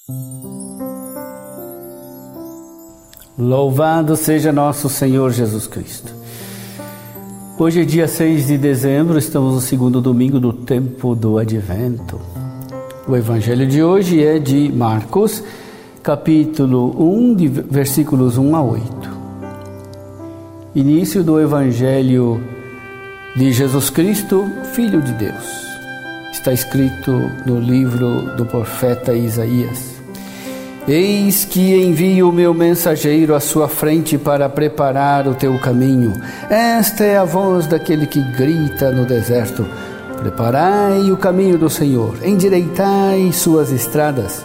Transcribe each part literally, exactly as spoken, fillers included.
Louvado seja nosso Senhor Jesus Cristo. Hoje é dia seis de dezembro, estamos no segundo domingo do tempo do Advento. O evangelho de hoje é de Marcos, capítulo um, de versículos um a oito. Início do evangelho de Jesus Cristo, Filho de Deus. Está escrito no livro do profeta Isaías. Eis que envio o meu mensageiro à sua frente para preparar o teu caminho. Esta é a voz daquele que grita no deserto. Preparai o caminho do Senhor, endireitai suas estradas.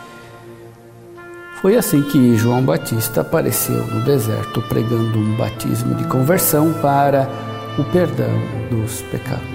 Foi assim que João Batista apareceu no deserto pregando um batismo de conversão para o perdão dos pecados.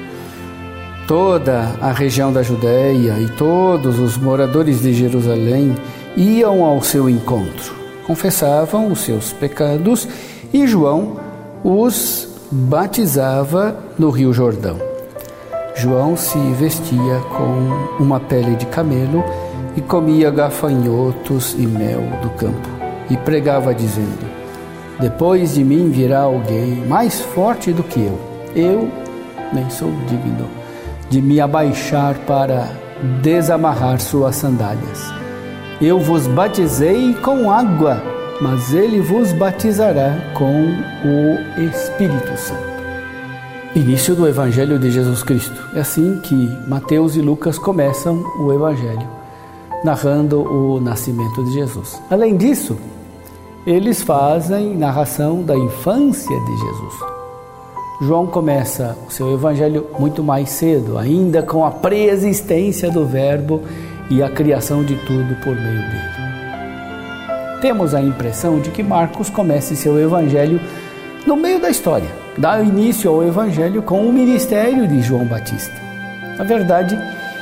Toda a região da Judéia e todos os moradores de Jerusalém iam ao seu encontro, confessavam os seus pecados e João os batizava no Rio Jordão. João se vestia com uma pele de camelo e comia gafanhotos e mel do campo e pregava dizendo: depois de mim virá alguém mais forte do que eu. Eu nem sou digno de me abaixar para desamarrar suas sandálias. Eu vos batizei com água, mas ele vos batizará com o Espírito Santo. Início do Evangelho de Jesus Cristo. É assim que Mateus e Lucas começam o Evangelho, narrando o nascimento de Jesus. Além disso, eles fazem narração da infância de Jesus. João começa o seu evangelho muito mais cedo, ainda com a preexistência do Verbo e a criação de tudo por meio dele. Temos a impressão de que Marcos começa seu evangelho no meio da história, dá início ao evangelho com o ministério de João Batista. Na verdade,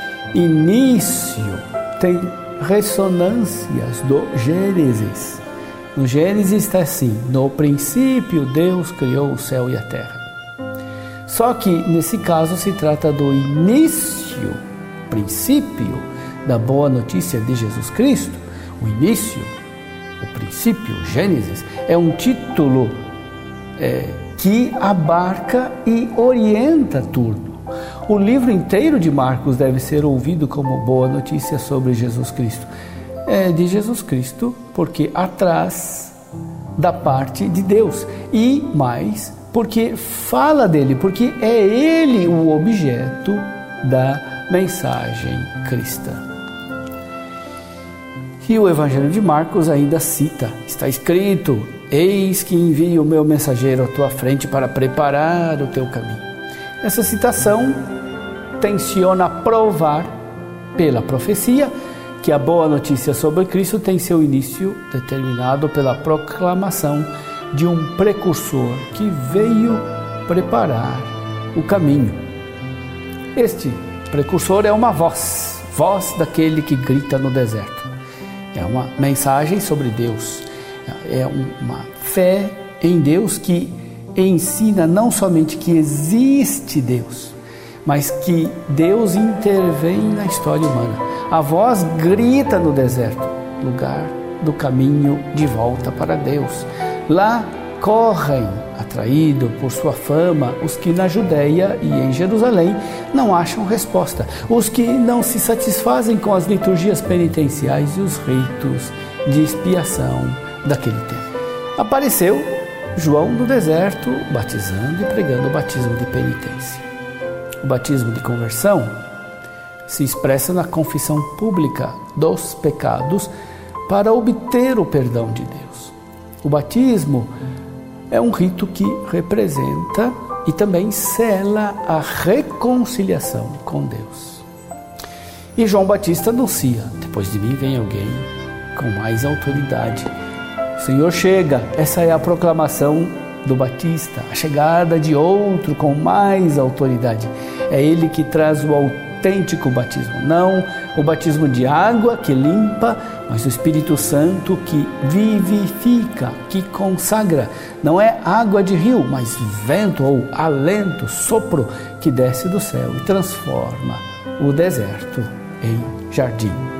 início tem ressonâncias do Gênesis. No Gênesis está assim: no princípio Deus criou o céu e a terra. Só que nesse caso se trata do início, princípio da boa notícia de Jesus Cristo. O início, o princípio, Gênesis, é um título é, que abarca e orienta tudo. O livro inteiro de Marcos deve ser ouvido como boa notícia sobre Jesus Cristo. É de Jesus Cristo porque atrás da parte de Deus e mais porque fala dele, porque é ele o objeto da mensagem cristã. E o Evangelho de Marcos ainda cita, está escrito: eis que envio o meu mensageiro à tua frente para preparar o teu caminho. Essa citação tenciona provar pela profecia que a boa notícia sobre Cristo tem seu início determinado pela proclamação de um precursor que veio preparar o caminho. Este precursor é uma voz, voz daquele que grita no deserto. É uma mensagem sobre Deus, é uma fé em Deus que ensina não somente que existe Deus, mas que Deus intervém na história humana. A voz grita no deserto, lugar do caminho de volta para Deus. Lá correm, atraído por sua fama, os que na Judéia e em Jerusalém não acham resposta, os que não se satisfazem com as liturgias penitenciais e os ritos de expiação daquele tempo. Apareceu João no deserto, batizando e pregando o batismo de penitência. O batismo de conversão se expressa na confissão pública dos pecados para obter o perdão de Deus. O batismo é um rito que representa e também sela a reconciliação com Deus. E João Batista anuncia: depois de mim vem alguém com mais autoridade. O Senhor chega, essa é a proclamação do Batista, a chegada de outro com mais autoridade. É ele que traz o autêntico batismo, não o batismo de água que limpa, mas o Espírito Santo que vivifica, que consagra. Não é água de rio, mas vento ou alento, sopro que desce do céu e transforma o deserto em jardim.